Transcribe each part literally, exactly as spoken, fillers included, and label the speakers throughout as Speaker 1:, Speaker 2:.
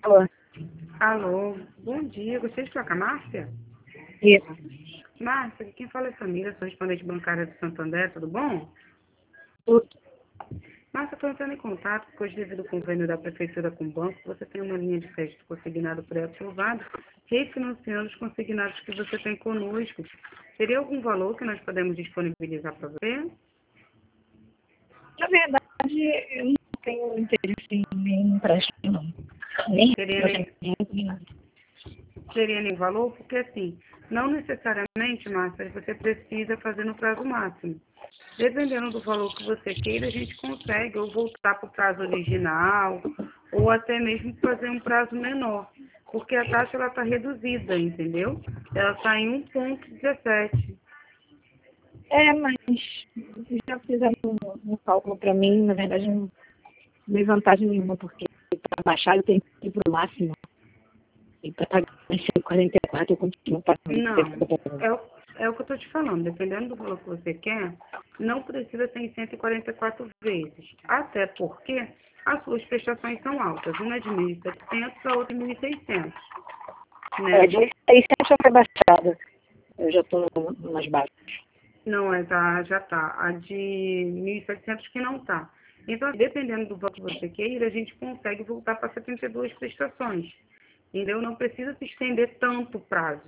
Speaker 1: Alô?
Speaker 2: Alô, bom dia. Gostaria de falar com a Márcia?
Speaker 1: Isso.
Speaker 2: Márcia, quem fala é Samira, sou respondente bancária do Santander, tudo bom?
Speaker 1: Tudo.
Speaker 2: Márcia, estou entrando em contato, porque hoje, devido ao convênio da Prefeitura com o banco, você tem uma linha de crédito consignado pré-aprovado, refinanciando os consignados que você tem conosco. Teria algum valor que nós podemos disponibilizar para você?
Speaker 1: Na verdade, eu não tenho interesse em nenhum empréstimo, não. Nem
Speaker 2: Teria nem,
Speaker 1: financiamento, nem nada.
Speaker 2: teria nem valor? Porque, assim, não necessariamente, Márcia, você precisa fazer no prazo máximo. Dependendo do valor que você queira, a gente consegue ou voltar para o prazo original, ou até mesmo fazer um prazo menor, porque a taxa está reduzida, entendeu? Ela está em um vírgula dezessete.
Speaker 1: É, mas já fizeram um, um cálculo para mim, na verdade, não tem vantagem nenhuma, porque para baixar eu tenho que ir para o máximo. E para pagar cento e quarenta e quatro eu continuo pagando.
Speaker 2: Não, é o, é o que eu estou te falando. Dependendo do valor que você quer, não precisa ser em cento e quarenta e quatro vezes. Até porque as suas prestações são altas. Uma é de mil e setecentos, a outra de mil e seiscentos.
Speaker 1: É,
Speaker 2: Né?
Speaker 1: de seiscentos já foi baixada. Eu já estou mais baixo.
Speaker 2: Não, é, tá, já tá. A de mil e setecentos que não tá. Então, dependendo do valor que você queira, a gente consegue voltar para setenta e duas prestações. Entendeu? Não precisa se estender tanto o prazo.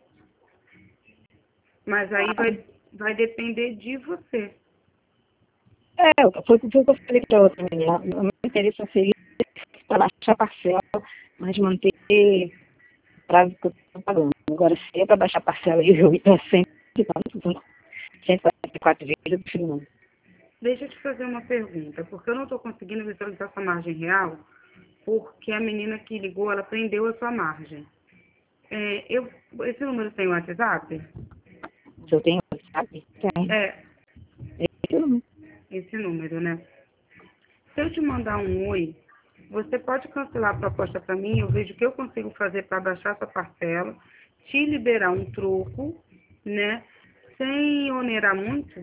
Speaker 2: Mas aí vai, vai depender de você.
Speaker 1: É, foi, foi o que eu falei para outra menina. O meu interesse seria para baixar a parcela, mas manter o prazo que eu estou pagando. Agora, se é para baixar a parcela e eu ir para cento e quarenta e quatro vezes, eu prefiro não.
Speaker 2: Deixa eu te fazer uma pergunta, porque eu não estou conseguindo visualizar sua margem real, porque a menina que ligou, ela prendeu a sua margem. É, eu, esse número tem WhatsApp?
Speaker 1: Se eu tenho WhatsApp, tem.
Speaker 2: É,
Speaker 1: Eu não.
Speaker 2: esse número, né? Se eu te mandar um oi, você pode cancelar a proposta para mim, eu vejo o que eu consigo fazer para baixar sua parcela, te liberar um troco, né? Sem onerar muito,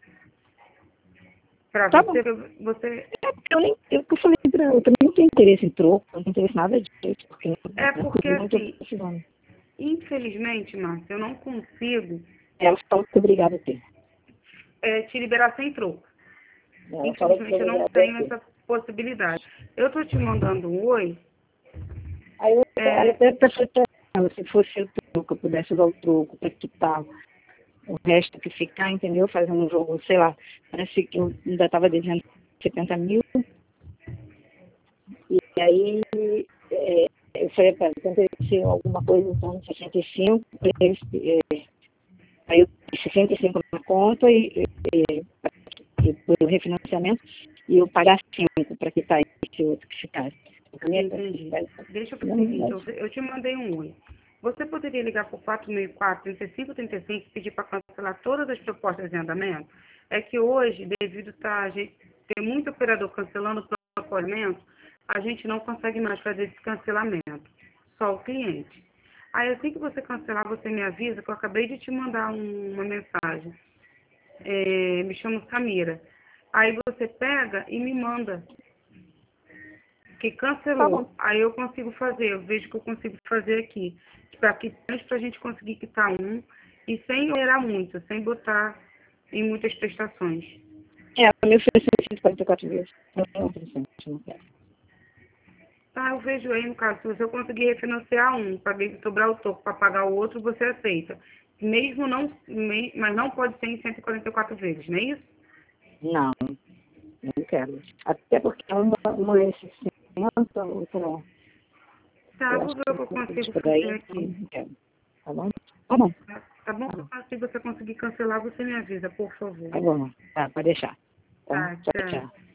Speaker 2: para
Speaker 1: Tá bom.
Speaker 2: você, você.
Speaker 1: É, eu nem, eu, eu falei pra ela, eu também não tenho interesse em troco, não tenho interesse em nada disso, porque não,
Speaker 2: É
Speaker 1: não
Speaker 2: porque
Speaker 1: é muito
Speaker 2: assim,
Speaker 1: precisando.
Speaker 2: infelizmente, Márcia, eu não consigo
Speaker 1: Ela falou que é obrigada a ter.
Speaker 2: é, te liberar sem troco.
Speaker 1: Ela falou que é
Speaker 2: Infelizmente, eu não
Speaker 1: obrigada a
Speaker 2: tenho
Speaker 1: ter.
Speaker 2: essa possibilidade. Eu tô te mandando um oi.
Speaker 1: Aí eu, aí eu
Speaker 2: É,
Speaker 1: até pensei pra ela, se fosse o troco, eu pudesse usar o troco para quitar o resto que ficar, entendeu? Fazendo um jogo, sei lá, parece que eu ainda estava devendo setenta mil, e aí é, eu falei para ela, aconteceu alguma coisa então sessenta e cinco, é, aí eu fiz sessenta e cinco na conta e, e, e por refinanciamento, e eu pagar cinco para quitar esse outro que ficasse.
Speaker 2: entendi. Deixa eu fazer o seguinte, eu, eu te mandei um oi. Você poderia ligar por quatro mil e quatro, trinta e cinco, trinta e cinco e pedir para cancelar todas as propostas em andamento? É que hoje, devido a a gente ter muito operador cancelando o proponimento, a gente não consegue mais fazer esse cancelamento. Só o cliente. Aí, assim que você cancelar, você me avisa que eu acabei de te mandar um- uma mensagem. É, me chamo Samira. Aí você pega e me manda que
Speaker 1: Tá
Speaker 2: cancelou.
Speaker 1: bom.
Speaker 2: Aí eu consigo fazer, eu vejo que eu consigo fazer aqui. Para que para a gente conseguir quitar um e sem onerar muito, sem botar em muitas prestações.
Speaker 1: É, ela me ofereceu cento e quarenta e quatro vezes. Eu não ofereci, não quero.
Speaker 2: Tá, eu vejo aí, no caso, se eu conseguir refinanciar um, para sobrar o toco para pagar o outro, você aceita. Mesmo não, me- mas não pode ser em cento e quarenta e quatro vezes, não é isso?
Speaker 1: Não, não quero. Até porque uma, uma é sessenta, outra
Speaker 2: Tá, eu
Speaker 1: eu
Speaker 2: vou
Speaker 1: acho
Speaker 2: ver
Speaker 1: que
Speaker 2: o que eu
Speaker 1: é
Speaker 2: consigo
Speaker 1: por
Speaker 2: fazer
Speaker 1: aí, então
Speaker 2: aqui.
Speaker 1: não quero. Tá bom? Tá bom,
Speaker 2: Tá, tá bom?
Speaker 1: tá bom.
Speaker 2: Se você conseguir cancelar, você me avisa, por favor.
Speaker 1: Tá bom. Tá, pode deixar. Tá?
Speaker 2: Tá,
Speaker 1: Tchau,
Speaker 2: tchau.
Speaker 1: tchau.